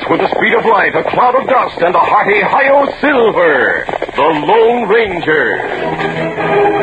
with the speed of light, a cloud of dust, and a hearty Hi-Yo Silver, the Lone Ranger.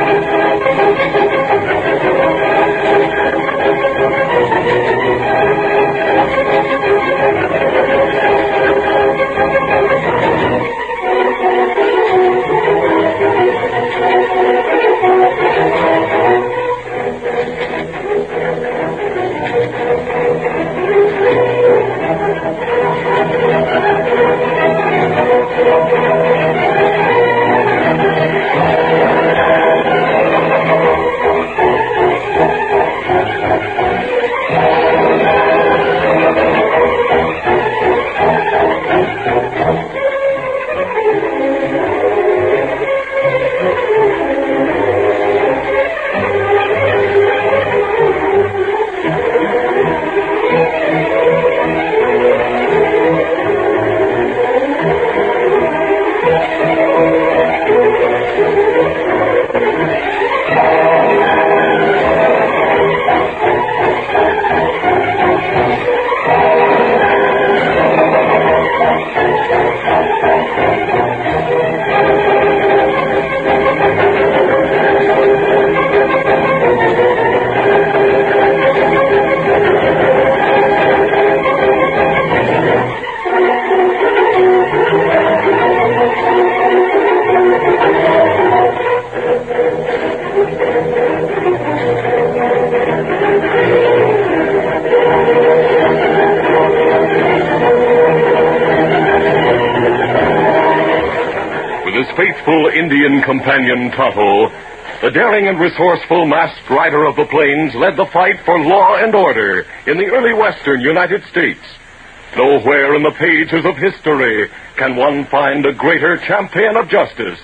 Faithful Indian companion Tonto, the daring and resourceful masked rider of the plains, led the fight for law and order in the early western United States. Nowhere in the pages of history can one find a greater champion of justice.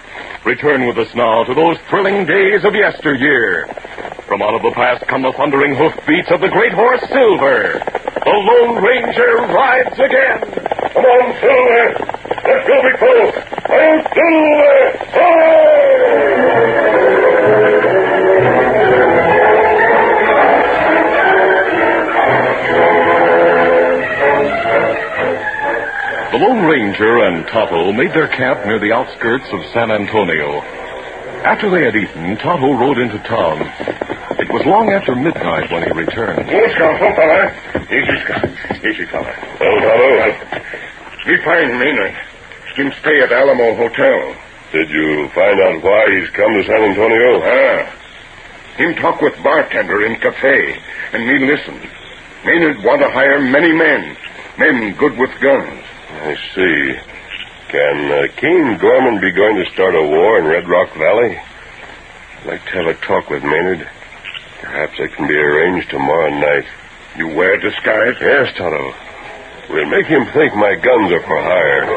Return with us now to those thrilling days of yesteryear. From out of the past come the thundering hoofbeats of the great horse Silver. The Lone Ranger rides again. Come on, Silver. Let's go, big fellow. Oh, Silver! The Lone Ranger and Tonto made their camp near the outskirts of San Antonio. After they had eaten, Tonto rode into town. It was long after midnight when he returned. Easy, fella. Oh, Tonto. We find Maynard. Him stay at Alamo Hotel. Did you find out why he's come to San Antonio? Him talk with bartender in cafe, and me listen. Maynard want to hire many men good with guns. I see. Can King Gorman be going to start a war in Red Rock Valley? I'd like to have a talk with Maynard. Perhaps it can be arranged tomorrow night. You wear disguise? Yes, Tonto. We'll make him think my guns are for hire.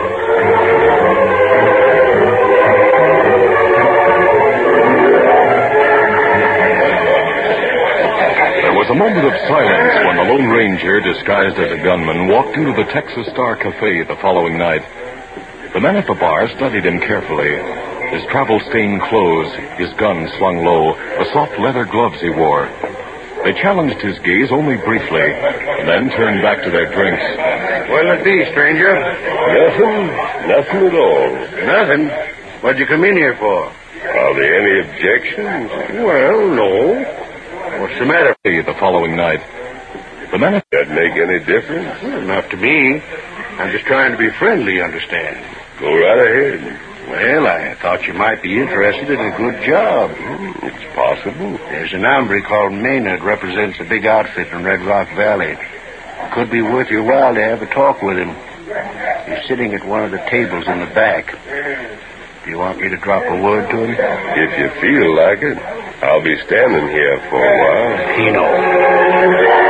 There was a moment of silence when the Lone Ranger, disguised as a gunman, walked into the Texas Star Cafe the following night. The men at the bar studied him carefully. His travel-stained clothes, his gun slung low, the soft leather gloves he wore. They challenged his gaze only briefly, and then turned back to their drinks. What'll it be, stranger? Nothing at all. Nothing? What'd you come in here for? Are there any objections? Well, no. What's the matter? The following night, the men... That make any difference? Well, not to me. I'm just trying to be friendly, you understand. Go right ahead. Well, I thought you might be interested in a good job. It's possible. There's an hombre called Maynard, represents a big outfit in Red Rock Valley. Could be worth your while to have a talk with him. He's sitting at one of the tables in the back. Do you want me to drop a word to him? If you feel like it. I'll be standing here for a while. He knows.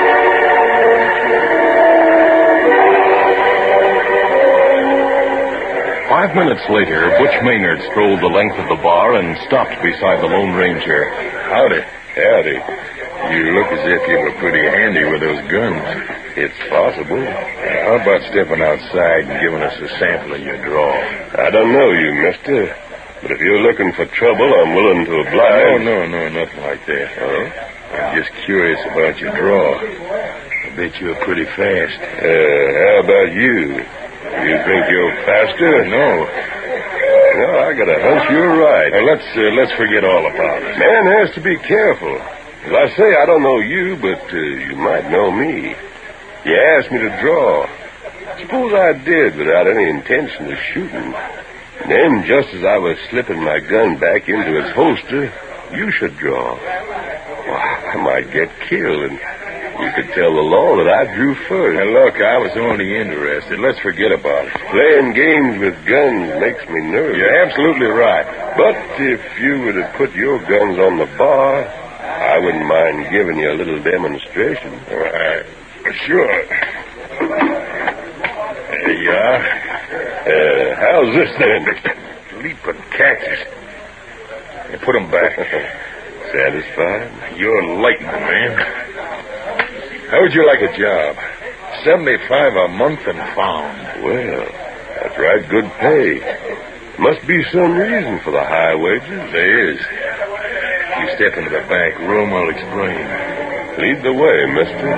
5 minutes later, Butch Maynard strolled the length of the bar and stopped beside the Lone Ranger. Howdy. You look as if you were pretty handy with those guns. It's possible. How about stepping outside and giving us a sample of your draw? I don't know you, mister. But if you're looking for trouble, I'm willing to oblige. No, nothing like that. I'm just curious about your draw. I've bet you're pretty fast. How about you? You think you're faster? No. No, I got a hunch you're right. Let's forget all about it. Man has to be careful. As I say, I don't know you, but you might know me. You asked me to draw. Suppose I did without any intention of shooting. And then, just as I was slipping my gun back into its holster, you should draw. Well, I might get killed, and you could tell the law that I drew first. Now, look, I was only interested. Let's forget about it. Playing games with guns makes me nervous. You're absolutely right. But if you were to put your guns on the bar, I wouldn't mind giving you a little demonstration. Sure. There you are. How's this then? Leaping cactus. You put them back. Satisfied? You're lightning, man. How would you like a job? $75 a month and found. Well, that's right, good pay. Must be some reason for the high wages. There is. You step into the back room, I'll explain. Lead the way, mister.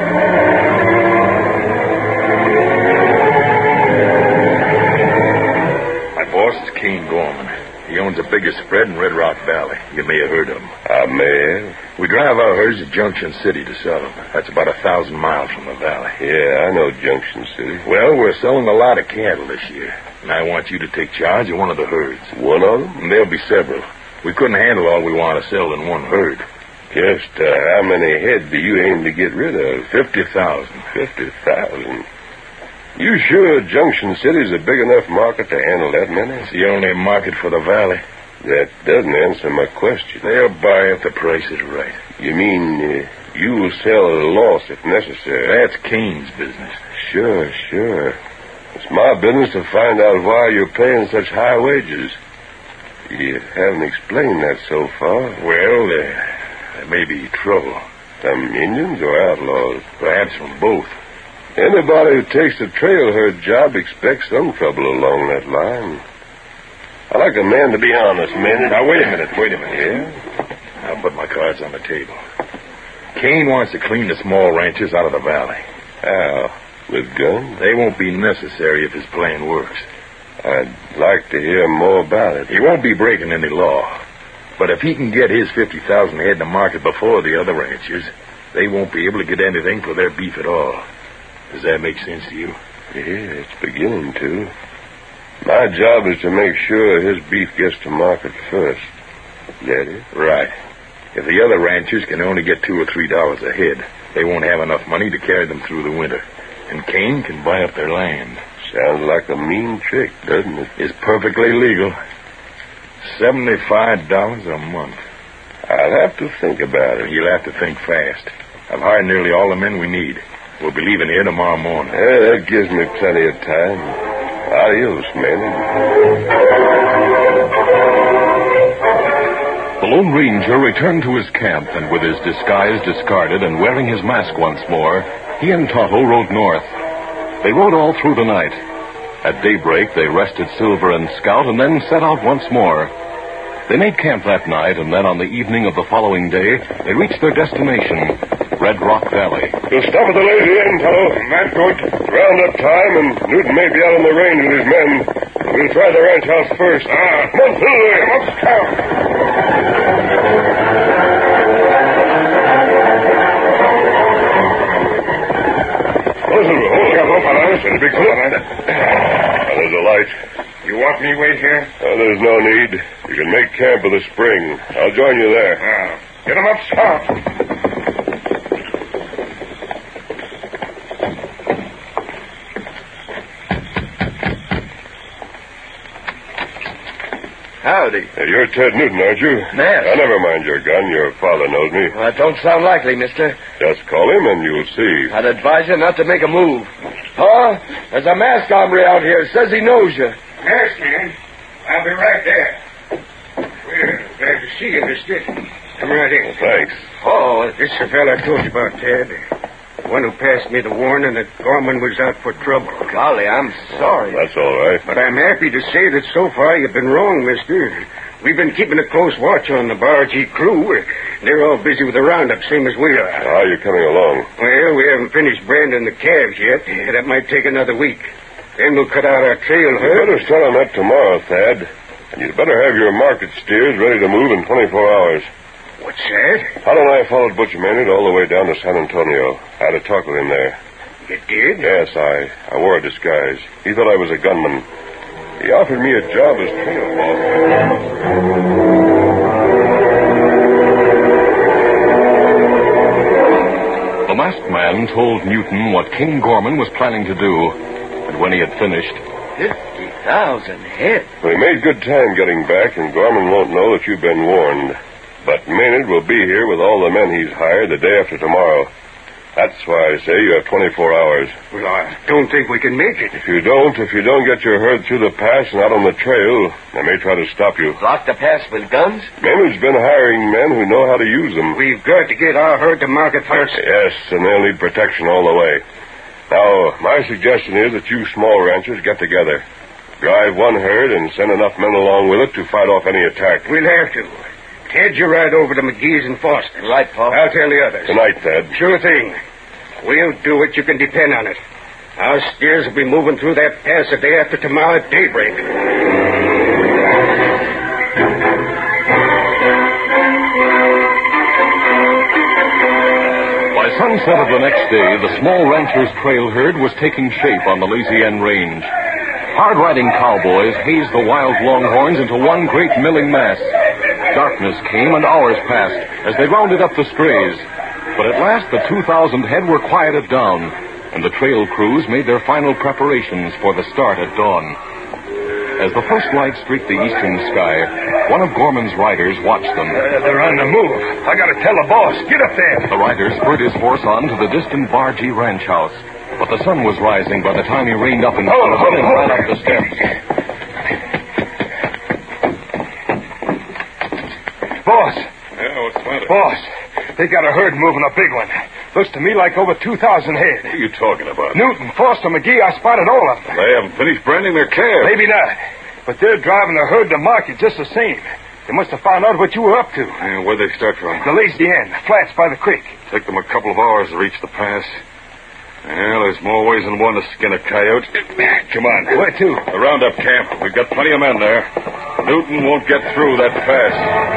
My boss is Kane Gorman. He owns the biggest spread in Red Rock Valley. You may have heard of him. I may have. We drive our herds to Junction City to sell them. That's about 1,000 miles from the valley. Yeah, I know Junction City. Well, we're selling a lot of cattle this year, and I want you to take charge of one of the herds. One of them? And there'll be several. We couldn't handle all we want to sell in one herd. Just how many head do you aim to get rid of? 50,000. 50,000. You sure Junction City's a big enough market to handle that many? It's the only market for the valley. That doesn't answer my question. They'll buy if the price is right. You mean you will sell at a loss if necessary? That's Kane's business. Sure. It's my business to find out why you're paying such high wages. You haven't explained that so far. Well, there may be trouble. Some Indians or outlaws? Perhaps from both. Anybody who takes a trail herd job expects some trouble along that line. I like a man to be honest, man. Now, wait a minute. Yeah? I'll put my cards on the table. Kane wants to clean the small ranches out of the valley. How? With guns? They won't be necessary if his plan works. I'd like to hear more about it. He won't be breaking any law. But if he can get his 50,000 head to market before the other ranchers, they won't be able to get anything for their beef at all. Does that make sense to you? Yeah, it's beginning to. My job is to make sure his beef gets to market first. That it? Right. If the other ranchers can only get $2 or $3 a head, they won't have enough money to carry them through the winter. And Kane can buy up their land. Sounds like a mean trick, doesn't it? It's perfectly legal. $75 a month. I'll have to think about it. You'll have to think fast. I've hired nearly all the men we need. We'll be leaving here tomorrow morning. That gives me plenty of time. Adios, Manny. The Lone Ranger returned to his camp, and with his disguise discarded and wearing his mask once more, he and Tonto rode north. They rode all through the night. At daybreak, they rested Silver and Scout and then set out once more. They made camp that night, and then on the evening of the following day, they reached their destination, Red Rock Valley. You'll stop at the lazy inn, Tonto. That's good. Round-up time, and Newton may be out on the range with his men. We'll try the ranch house first. Come on, Silver. Come on, Scout. There's a light. You want me wait here? There's no need. You can make camp at the spring. I'll join you there. Get him up, Scout. Howdy. You're Ted Newton, aren't you? Yes. Never mind your gun. Your father knows me. Well, that don't sound likely, mister. Just call him and you'll see. I'd advise you not to make a move. Huh? There's a masked hombre out here. Says he knows you. Yes, man. I'll be right there. Well, glad to see you, mister. Come right in. Thanks. Oh, This is the fellow I told you about, Ted. The one who passed me the warning that Gorman was out for trouble. golly, I'm sorry. That's all right. But I'm happy to say that so far you've been wrong, mister. We've been keeping a close watch on the Bargee crew. They're all busy with the roundup, same as we are. How are you coming along? Well, we haven't finished branding the calves yet. That might take another week. Then we'll cut out our trail You herd. better start on that tomorrow, Thad. And you'd better have your market steers ready to move in 24 hours. What's that? Hal and I followed Butch Maynard all the way down to San Antonio. I had a talk with him there. You did? Yes, I wore a disguise. He thought I was a gunman. He offered me a job as trail boss. The masked man told Newton what King Gorman was planning to do, and when he had finished, 50,000 head. We made good time getting back, and Gorman won't know that you've been warned. But Maynard will be here with all the men he's hired the day after tomorrow. That's why I say you have 24 hours. Well, I don't think we can make it. If you don't get your herd through the pass and out on the trail, they may try to stop you. Block the pass with guns? Maynard's been hiring men who know how to use them. We've got to get our herd to market first. Yes, and they'll need protection all the way. Now, my suggestion is that you small ranchers get together. Drive one herd and send enough men along with it to fight off any attack. We'll have to. Ted, you ride over to McGee's and Foster. Right, Pa. I'll tell the others. Tonight, Thad. Sure thing. We'll do it. You can depend on it. Our steers will be moving through that pass the day after tomorrow at daybreak. by sunset of the next day, the small rancher's trail herd was taking shape on the Lazy N Range. Hard-riding cowboys hazed the wild longhorns into one great milling mass. Darkness came and hours passed as they rounded up the strays. But at last the 2,000 head were quieted down, and the trail crews made their final preparations for the start at dawn. As the first light streaked the eastern sky, one of Gorman's riders watched them. They're on the move. I gotta tell the boss. Get up there. The rider spurred his horse on to the distant Bargee ranch house. But the sun was rising by the time he reined up and ran up the steps. Boss. Yeah, what's the matter? Boss, they got a herd moving, a big one. Looks to me like over 2,000 head. What are you talking about? Newton, Foster, McGee, I spotted all of them. They haven't finished branding their calves. Maybe not. But they're driving the herd to market just the same. They must have found out what you were up to. Where'd they start from? The Lazy N, flats by the creek. Took them a couple of hours to reach the pass. Well, there's more ways than one to skin a coyote. Come on. Where to? The roundup camp. We've got plenty of men there. Newton won't get through that pass.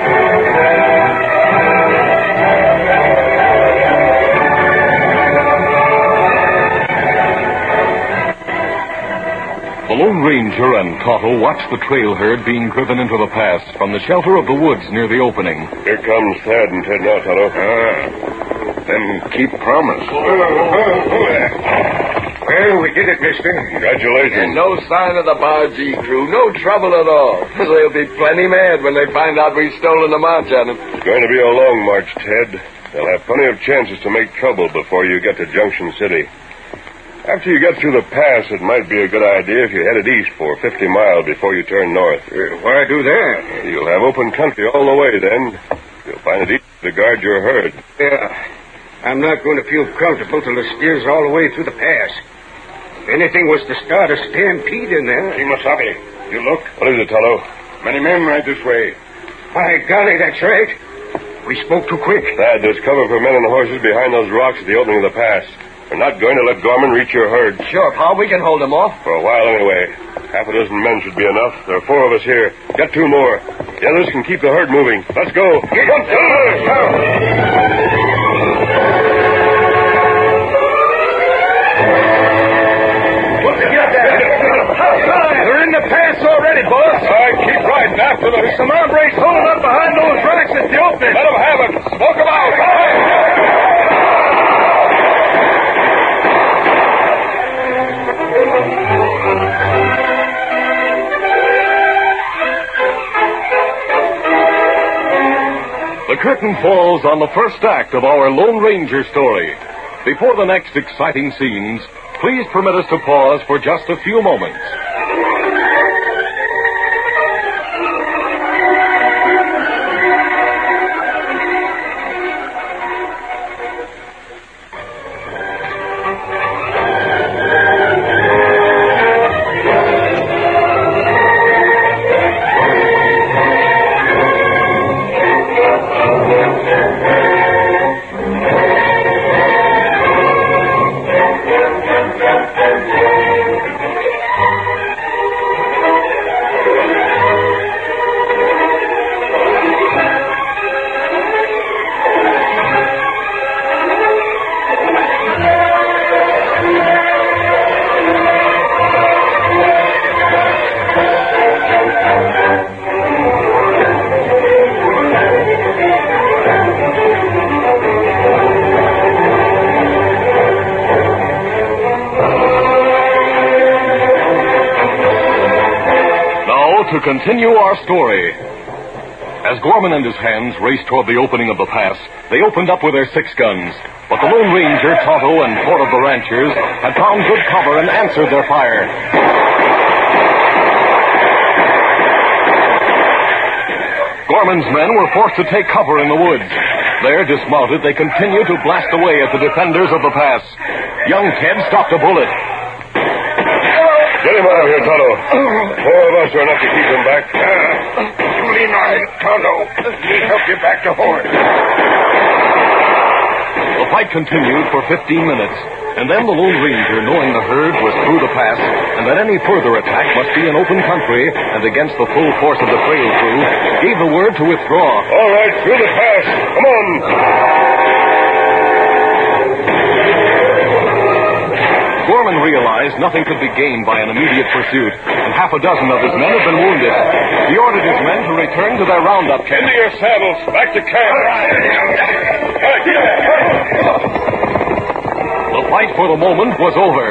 The Lone Ranger and Tonto watched the trail herd being driven into the pass from the shelter of the woods near the opening. Here comes Thad and Ted now, Tonto. Then keep promise. Well, we did it, mister. Congratulations. And no sign of the Bargee crew. No trouble at all. They'll be plenty mad when they find out we've stolen the march on them. It's going to be a long march, Ted. They'll have plenty of chances to make trouble before you get to Junction City. After you get through the pass, it might be a good idea if you headed east for 50 miles before you turn north. Why do that? You'll have open country all the way then. You'll find it easy to guard your herd. Yeah. I'm not going to feel comfortable till the steers are all the way through the pass. If anything was to start a stampede in there... Kimasabi, you look. What is it, Tonto? Many men right this way. By golly, that's right. We spoke too quick. Thad, there's cover for men and horses behind those rocks at the opening of the pass. We're not going to let Gorman reach your herd. Sure, Pa, we can hold them off. For a while, anyway. Half a dozen men should be enough. There are 4 of us here. Get 2 more. The others can keep the herd moving. Let's go. They're in the pass already, boss. All right, keep riding after them. There's some hombres holding up behind those rocks at the opening. Let them have it. Smoke them out. The curtain falls on the first act of our Lone Ranger story. Before the next exciting scenes, please permit us to pause for just a few moments. To continue our story. As Gorman and his hands raced toward the opening of the pass, they opened up with their 6 guns. But the Lone Ranger, Tonto, and 4 of the ranchers had found good cover and answered their fire. Gorman's men were forced to take cover in the woods. There, dismounted, they continued to blast away at the defenders of the pass. Young Ted stopped a bullet. Get him out of here, Tonto. 4 of us are enough to keep him back. You lean on it, Tonto. He'll help you back to Horn. The fight continued for 15 minutes, and then the Lone Ranger, knowing the herd was through the pass and that any further attack must be in open country and against the full force of the trail crew, gave the word to withdraw. All right, through the pass. Come on. Gorman realized nothing could be gained by an immediate pursuit, and half a dozen of his men had been wounded. He ordered his men to return to their roundup camp. Into your saddles. Back to camp. The fight for the moment was over.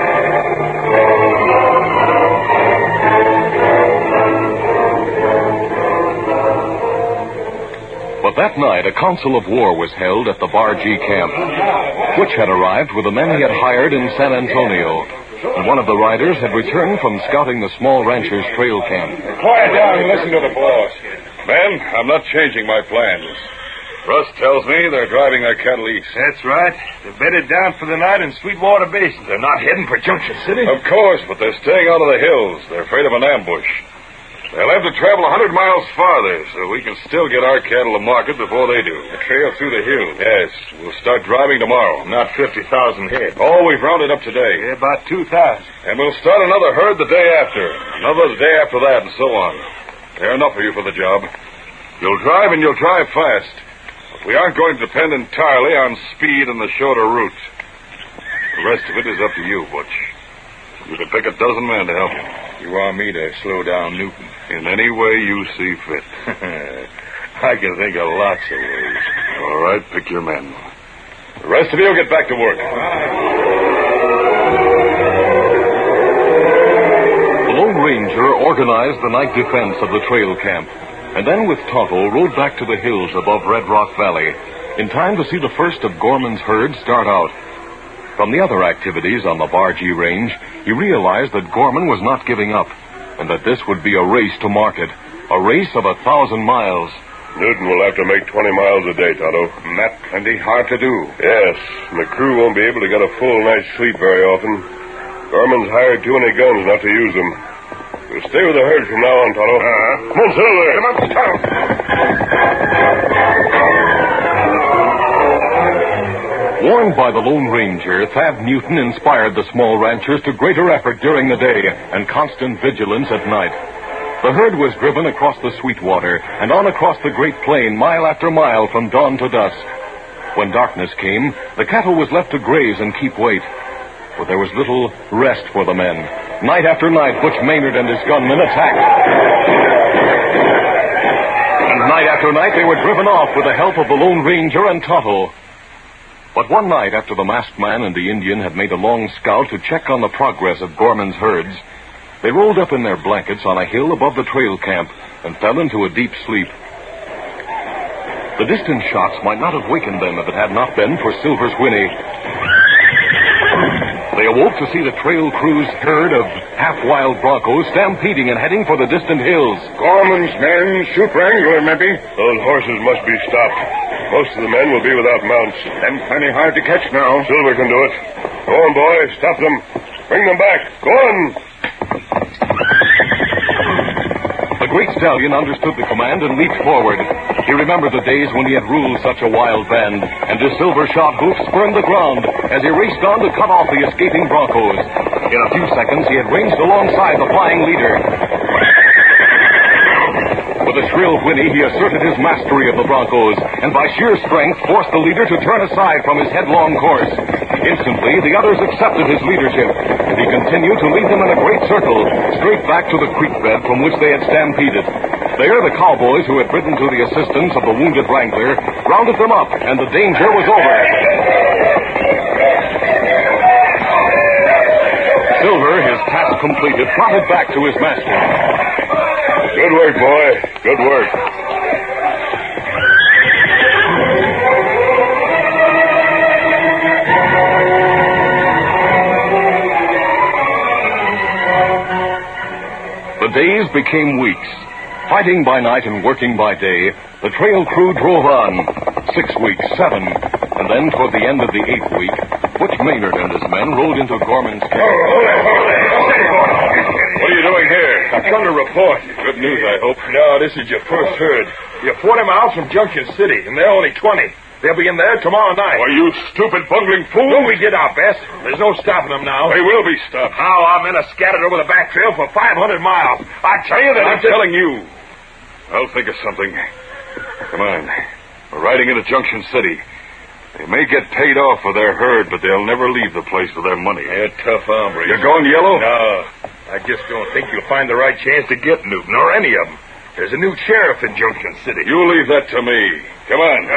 But that night, a council of war was held at the Bargee camp. Butch had arrived with the men he had hired in San Antonio, and one of the riders had returned from scouting the small rancher's trail camp. Quiet down and listen to the boss. Men, I'm not changing my plans. Russ tells me they're driving their cattle east. That's right. They're bedded down for the night in Sweetwater Basin. They're not heading for Junction City? Of course, but they're staying out of the hills. They're afraid of an ambush. They'll have to travel 100 miles farther, so we can still get our cattle to market before they do. The trail through the hills? Yes, we'll start driving tomorrow. Not 50,000 head. Oh, we've rounded up today. Yeah, about 2,000. And we'll start another herd the day after. Another the day after that, and so on. There are enough of you for the job. You'll drive, and you'll drive fast. But we aren't going to depend entirely on speed and the shorter route. The rest of it is up to you, Butch. You can pick a dozen men to help you. You want me to slow down Newton? In any way you see fit. I can think of lots of ways. All right, pick your men. The rest of you will get back to work. The Lone Ranger organized the night defense of the trail camp, and then with Tonto rode back to the hills above Red Rock Valley, in time to see the first of Gorman's herd start out. From the other activities on the Bargee Range, he realized that Gorman was not giving up, and that this would be a race to market, a race of 1,000 miles. Newton will have to make 20 miles a day, Tonto. And that's plenty hard to do. Yes, and the crew won't be able to get a full night's sleep very often. Gorman's hired too many guns not to use them. We'll stay with the herd from now on, Tonto. Come on, Silver. Come on, Tonto. Warned by the Lone Ranger, Thad Newton inspired the small ranchers to greater effort during the day and constant vigilance at night. The herd was driven across the Sweetwater and on across the Great Plain mile after mile from dawn to dusk. When darkness came, the cattle was left to graze and keep weight. But there was little rest for the men. Night after night, Butch Maynard and his gunmen attacked. And night after night, they were driven off with the help of the Lone Ranger and Tonto. But one night, after the masked man and the Indian had made a long scout to check on the progress of Gorman's herds, they rolled up in their blankets on a hill above the trail camp and fell into a deep sleep. The distant shots might not have wakened them if it had not been for Silver's whinny. They awoke to see the trail crew's herd of half-wild broncos stampeding and heading for the distant hills. Gorman's men shoot Wrangler, maybe. Those horses must be stopped. Most of the men will be without mounts. Them plenty hard to catch now. Silver can do it. Go on, boy. Stop them. Bring them back. Go on. The great stallion understood the command and leaped forward. He remembered the days when he had ruled such a wild band, and his silver-shod hoofs spurned the ground as he raced on to cut off the escaping broncos. In a few seconds, he had ranged alongside the flying leader. With a shrill whinny, he asserted his mastery of the broncos, and by sheer strength forced the leader to turn aside from his headlong course. Instantly, the others accepted his leadership, and he continued to lead them in a great circle, straight back to the creek bed from which they had stampeded. There, the cowboys who had ridden to the assistance of the wounded wrangler rounded them up, and the danger was over. Silver, his task completed, trotted back to his master. Good work, boy. Good work. The days became weeks. Fighting by night and working by day, the trail crew drove on. 6 weeks, 7, and then toward the end of the 8th week, Butch Maynard and his men rode into Gorman's camp. What are you doing here? I've come to report. Good news, I hope. No, this is your first herd. You're 40 miles from Junction City, and they're only 20. They'll be in there tomorrow night. Are you stupid, bungling fool? Well, we did our best. There's no stopping them now. They will be stopped. How? Our men are scattered over the back trail for 500 miles. I tell you that I'm telling you. I'll think of something. Come on. We're riding into Junction City. They may get paid off for their herd, but they'll never leave the place with their money. They're tough hombres. You're going yellow? No. I just don't think you'll find the right chance to get Newton or any of them. There's a new sheriff in Junction City. You leave that to me. Come on.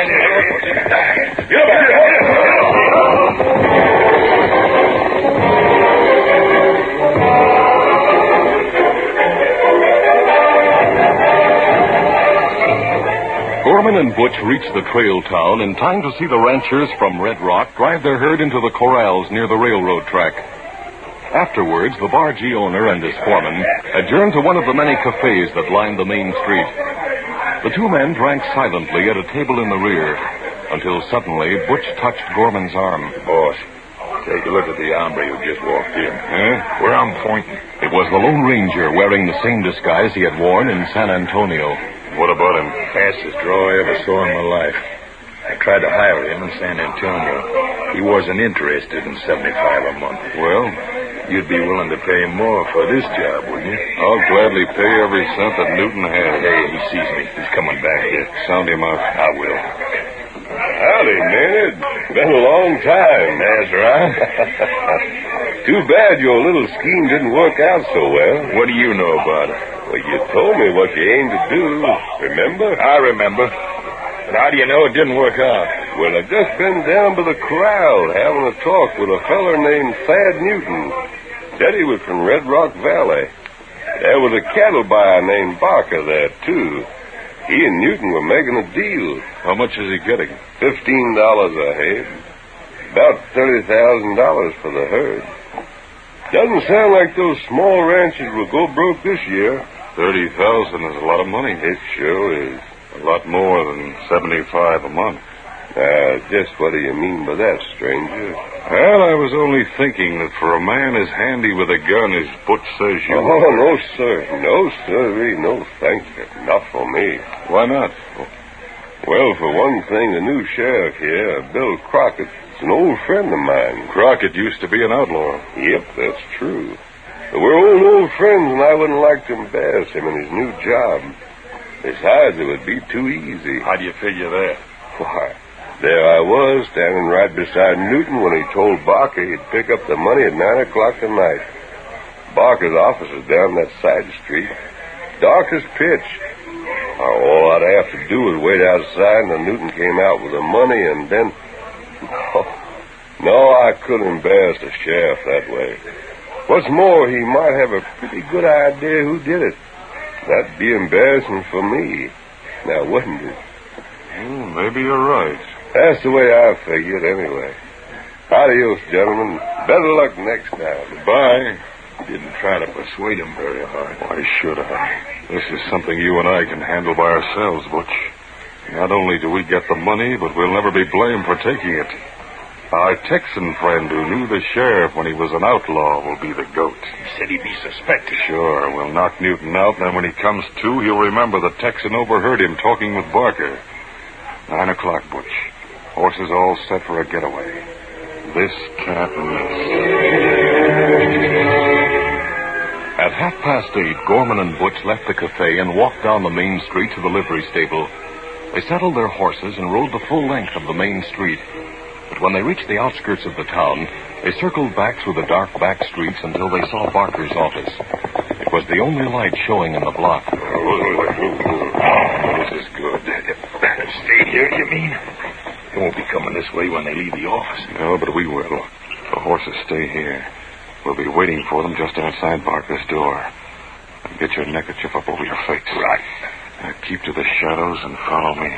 Gorman and Butch reached the trail town in time to see the ranchers from Red Rock drive their herd into the corrals near the railroad track. Afterwards, the bargee owner and his foreman adjourned to one of the many cafes that lined the main street. The two men drank silently at a table in the rear, until suddenly Butch touched Gorman's arm. Boss, take a look at the hombre who just walked in. Where I'm pointing. It was the Lone Ranger wearing the same disguise he had worn in San Antonio. What about him? Fastest draw I ever saw in my life. I tried to hire him in San Antonio. He wasn't interested in $75 a month. Well, you'd be willing to pay him more for this job, wouldn't you? I'll gladly pay every cent that Newton has. Hey, he sees me. He's coming back here. Sound him out. I will. Howdy, Maynard. Been a long time. That's right. Too bad your little scheme didn't work out so well. What do you know about it? Well, you told me what you aimed to do. Remember? I remember. But how do you know it didn't work out? Well, I've just been down by the corral having a talk with a feller named Thad Newton. Said he was from Red Rock Valley. There was a cattle buyer named Barker there, too. He and Newton were making a deal. How much is he getting? $15 a head. About $30,000 for the herd. Doesn't sound like those small ranches will go broke this year. 30,000 is a lot of money. It sure is. A lot more than 75 a month. Just what do you mean by that, stranger? Well, I was only thinking that for a man as handy with a gun as Butch says you Oh, are... no, sir. No, sir. No, thank you. Not for me. Why not? Well, for one thing, the new sheriff here, Bill Crockett, is an old friend of mine. Crockett used to be an outlaw. Yep, that's true. But we're old friends, and I wouldn't like to embarrass him in his new job. Besides, it would be too easy. How do you figure that? Why, there I was, standing right beside Newton when he told Barker he'd pick up the money at 9 o'clock tonight. Barker's office is down that side street. Dark as pitch. All I'd have to do was wait outside, and Newton came out with the money, and then... No, I couldn't embarrass the sheriff that way. What's more, he might have a pretty good idea who did it. That'd be embarrassing for me. Now, wouldn't it? Maybe you're right. That's the way I figured, anyway. Adios, gentlemen. Better luck next time. Goodbye. Didn't try to persuade him very hard. Why should I? This is something you and I can handle by ourselves, Butch. Not only do we get the money, but we'll never be blamed for taking it. Our Texan friend who knew the sheriff when he was an outlaw will be the goat. He said he'd be suspected. Sure, we'll knock Newton out, and then when he comes to, he'll remember the Texan overheard him talking with Barker. 9 o'clock, Butch. Horses all set for a getaway. This can't miss. At 8:30, Gorman and Butch left the cafe and walked down the main street to the livery stable. They saddled their horses and rode the full length of the main street. But when they reached the outskirts of the town, they circled back through the dark back streets until they saw Barker's office. It was the only light showing in the block. This is good. Stay here, you mean? They won't be coming this way when they leave the office. No, but we will. The horses stay here. We'll be waiting for them just outside Barker's door. Get your neckerchief up over your face. Right. Now keep to the shadows and follow me.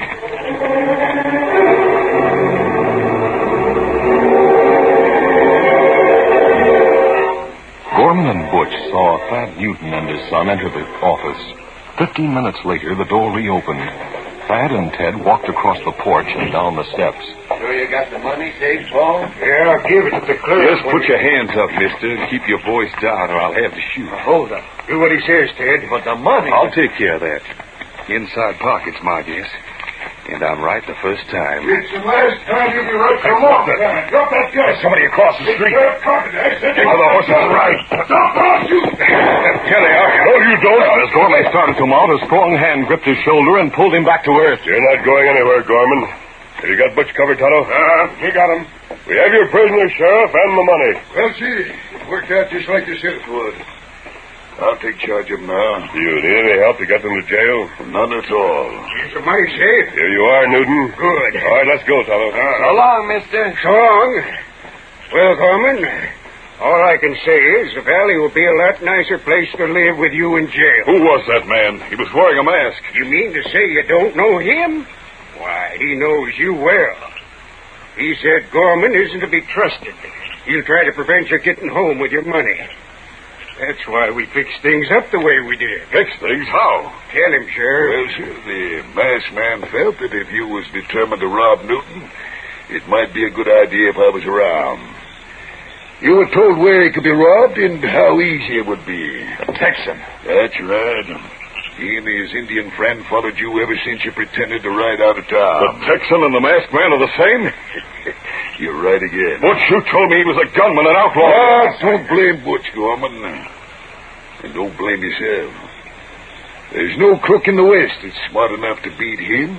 Gorman and Butch saw Thad Newton and his son enter the office. 15 minutes later, the door reopened. Thad and Ted walked across the porch and down the steps. Sure you got the money safe, Paul? Yeah, I'll give it to the clerk. Just put your hands up, mister, and keep your voice down, or I'll have to shoot. Hold up. Do what he says, Ted. But the money... I'll take care of that. Inside pockets, my guess. And I'm right the first time. It's the last time you'll be right. Come on. Drop that gun. Somebody across the street. Get for the horses to ride. Stop, I'll shoot. Here they are. No, you don't. As Gorman started to mount, a strong hand gripped his shoulder and pulled him back to earth. You're not going anywhere, Gorman. Have you got Butch covered, Tonto? We got him. We have your prisoner, Sheriff, and the money. Well, see, it worked out just like the sheriff would. I'll take charge of them now. Do you need any help to get them to jail? None at all. Is the money safe? Here you are, Newton. Good. All right, let's go, Tonto. So long, mister. So long. Well, Gorman, all I can say is the valley will be a lot nicer place to live with you in jail. Who was that man? He was wearing a mask. You mean to say you don't know him? Why, he knows you well. He said Gorman isn't to be trusted. He'll try to prevent you getting home with your money. That's why we fixed things up the way we did. Fix things? How? Tell him, Sheriff. Well, sir, the masked man felt that if you was determined to rob Newton, it might be a good idea if I was around. You were told where he could be robbed and how easy it would be. The Texan. That's right. He and his Indian friend followed you ever since you pretended to ride out of town. The Texan and the masked man are the same? You're right again. Butch, you told me he was a gunman, an outlaw. Don't blame Butch, Gorman. And don't blame yourself. There's no crook in the West that's smart enough to beat him.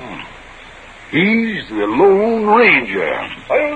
He's the Lone Ranger.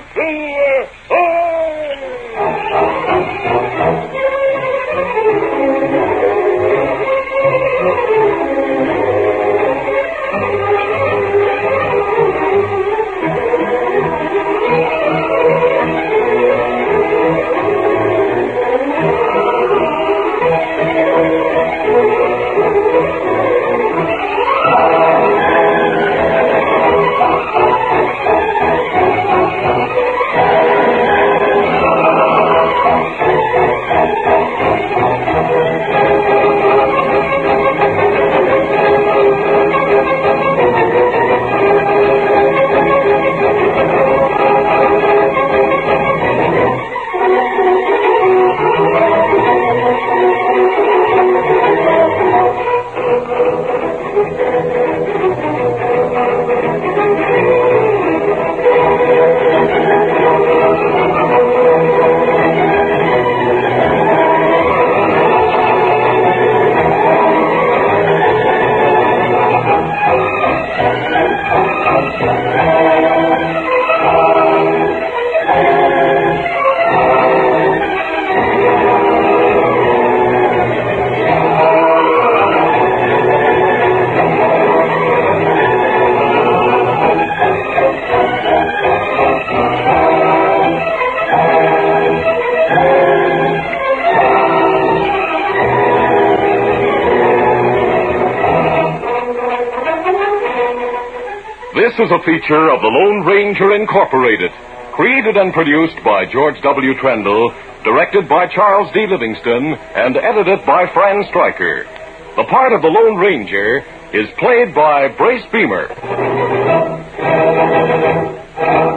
This is a feature of the Lone Ranger Incorporated, created and produced by George W. Trendle, directed by Charles D. Livingston, and edited by Fran Stryker. The part of the Lone Ranger is played by Brace Beamer.